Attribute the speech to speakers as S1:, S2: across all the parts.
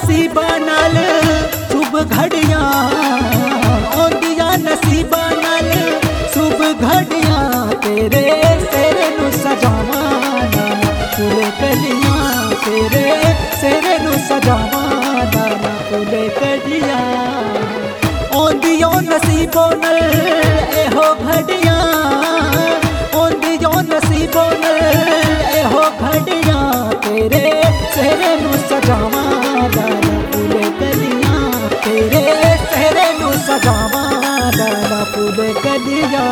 S1: नसीबा नाल शुभ घड़ियां आउंदियां नसीबा नाल शुभ घड़ियां तेरे सिर नू सजावां नाना फुल कलियां तेरे सिर नू सजावां नाना फुल कलियां आउंदियां नसीबों नाल एहो घड़ियां आउंदियां नसीबों नाल एहो घड़ियां तेरे सिर नू सजावां नाना फुल कलियां तेरे सिर नू सजावां नाना फुल कलियां।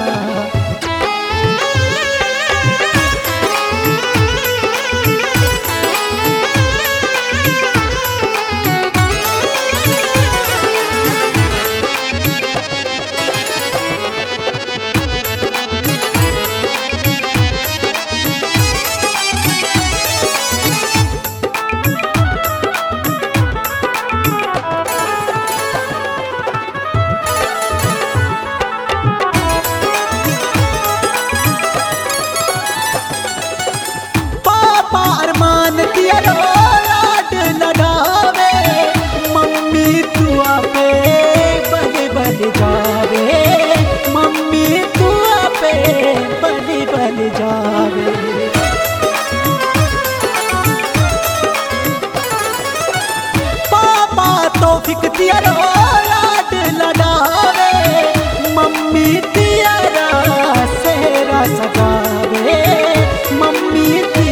S1: अरमान दिया लाड लड़ावे मम्मी दुआ पे बड़े बड़े जावे मम्मी दुआ पे बड़े बड़े जावे पापा तौफीक दिया लाड लड़ावे मम्मी दिया सेहरा सजावे मम्मी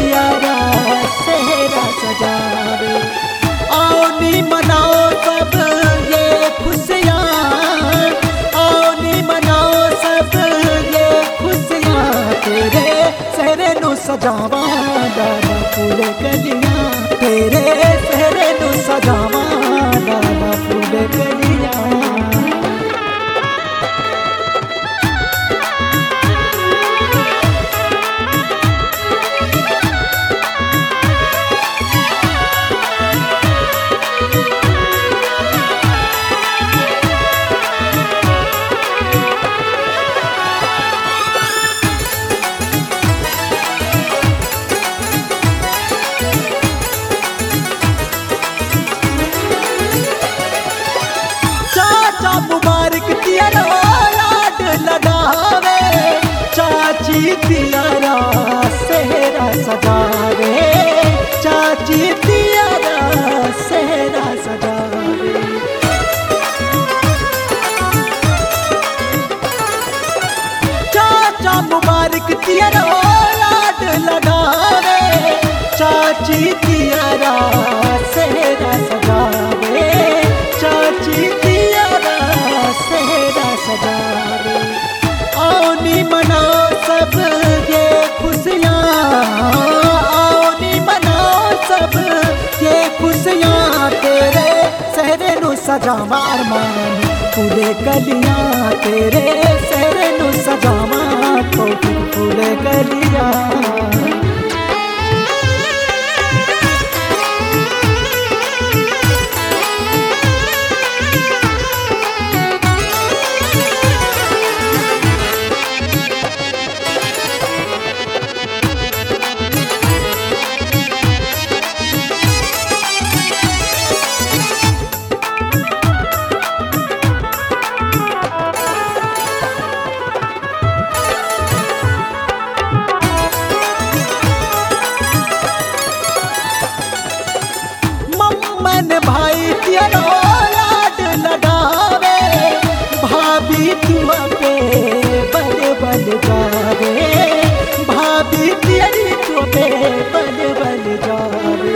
S1: सेहरा सजावे आओ नी मनाओ सब ये खुशियाँ आओ नी मनाओ सब ये खुशियाँ तेरे सेहरे नू सजावां नाना फूल कलियां तेरे सेहरे नू सजावां नाना फूल कलियां। मुबारक तियारा लाड लड़ावे चाची तियारा सेहरा सजावे चाची तियारा सेहरा सजावे चाचा मुबारक तियारा लाड लड़ावे चाची तियारा सेहरा सजावे चाची सेहरा सजावे आओ नी मनाओ सब ये खुशियाँ आओ नी मनाओ सब ये खुशियाँ तेरे सेहरे नू सजावां अरमान फूले कलियां तेरे सेहरे नू सजावां तो फूले कलियां। भाई तेरा लाड लड़ावे भाभी तुआ पे बड़े बड़े जावे भाभी तेरी तुआ पे बड़े बड़े जावे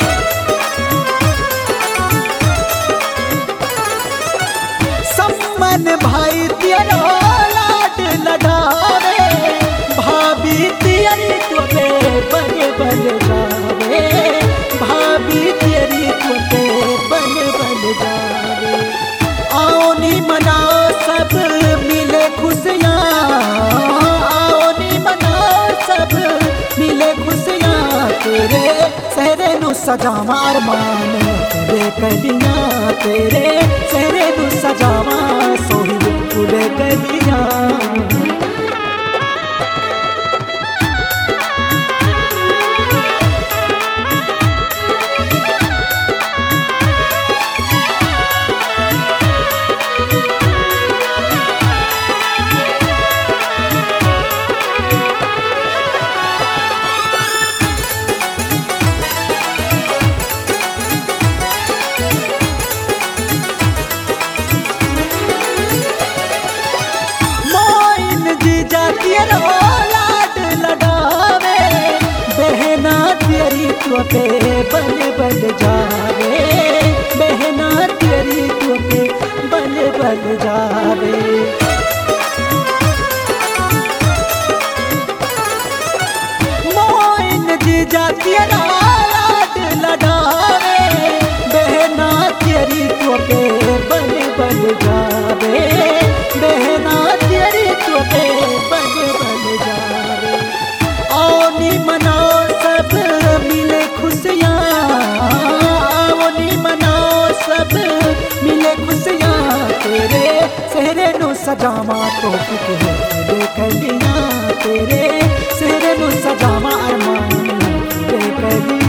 S1: सम्मान भाई तेरा लाड लड़ावे भाभी तेरी तुआ पे बड़े बड़े जावे भाभी तेरी तुआ पे बड़े बड़े जावे आओ नी मनाओ सब मिले खुशियाँ आओ नी मनाओ सब मिले खुशियाँ तेरे सेहरे नू सजावां अरमान फूले कलियां तेरे सेहरे नू सजावां सोही फूले कलियां। तो पे बल बल जावे, बहना तेरी तो पे बल बल जावे। मोइन जीजा तेरा लाड लडावे, बहना तेरी तो पे बल बल जावे, बहना तेरी तो पे बल बल जावे। आओनी मनाओ सब मिले खुशियाँ, आओनी मनाओ सब मिले खुशियाँ, तेरे सेहरे नु सजावा तो फुले कलियाँ, तेरे सेहरे नु सजावा अरमान फुले कलियाँ।